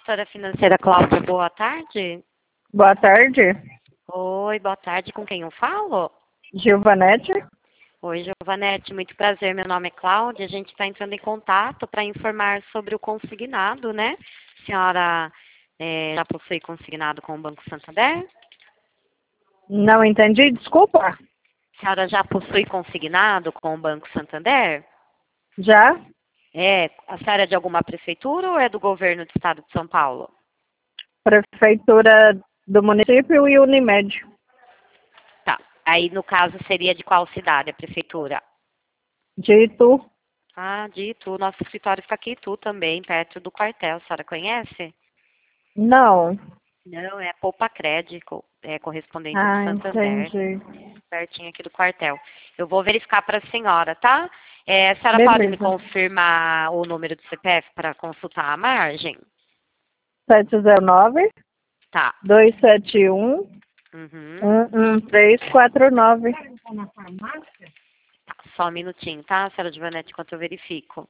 Gestora financeira Cláudia, boa tarde. Boa tarde, Oi, boa tarde. Com quem eu falo? Gilvanete. Oi, Giovanete, muito prazer. Meu nome é Cláudia. A gente está entrando em contato para informar sobre o consignado, né? A senhora já possui consignado com o Banco Santander? Não entendi, desculpa. A senhora já possui consignado com o Banco Santander? Já? A senhora é de alguma prefeitura ou é do governo do estado de São Paulo? Prefeitura do município e Unimed. Tá. Aí, no caso, seria de qual cidade a prefeitura? De Itu. Ah, de Itu. Nosso escritório fica aqui em Itu também, perto do quartel. A senhora conhece? Não. Não, é Poupa Crédito, é correspondente do Ah, Santander, entendi. pertinho aqui do quartel. Eu vou verificar para a senhora, tá? A senhora pode me Beleza. confirmar o número do CPF para consultar a margem? 709 Tá. 271 Uhum. 11349. Tá. Só um minutinho, tá, senhora Giovanete, enquanto eu verifico.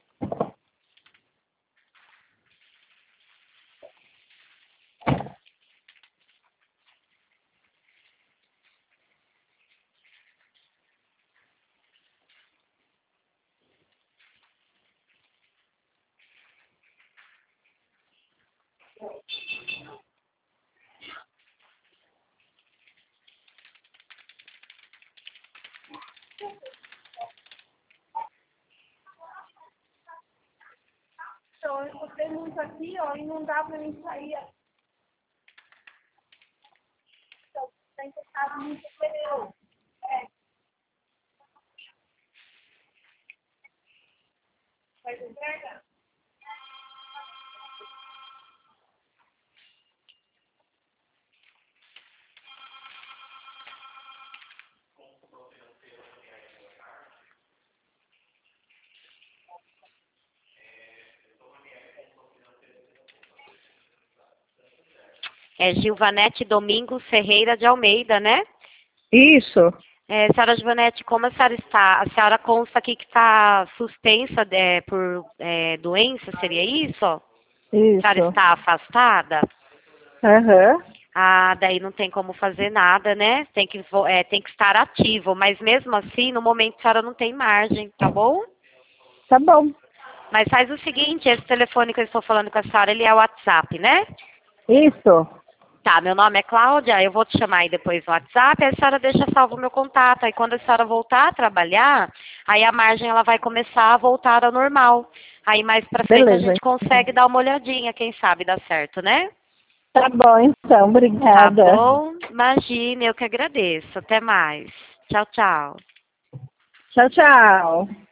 Eu escutei muito aqui, ó, e não dá pra mim sair. Tem que estar muito pneu. Vai entrega? É Gilvanete Domingos Ferreira de Almeida, né? Isso, Senhora Giovanete, como a senhora está? A senhora consta aqui que está suspensa por doença, seria isso? A senhora isso. está afastada? Aham. Ah, daí não tem como fazer nada, né? Tem que estar ativo, mas mesmo assim, no momento a senhora não tem margem, tá bom? Tá bom. Mas faz o seguinte, esse telefone que eu estou falando com a senhora, ele é o WhatsApp, né? Isso. Tá, meu nome é Cláudia, eu vou te chamar aí depois no WhatsApp, aí a senhora deixa salvo o meu contato, aí quando a senhora voltar a trabalhar, aí a margem ela vai começar a voltar ao normal. Aí mais pra frente a Beleza. gente consegue dar uma olhadinha, quem sabe dá certo, né? Tá bom, então. Tá Obrigada. bom? Imagine, eu que agradeço. Até mais. Tchau, tchau. Tchau, tchau.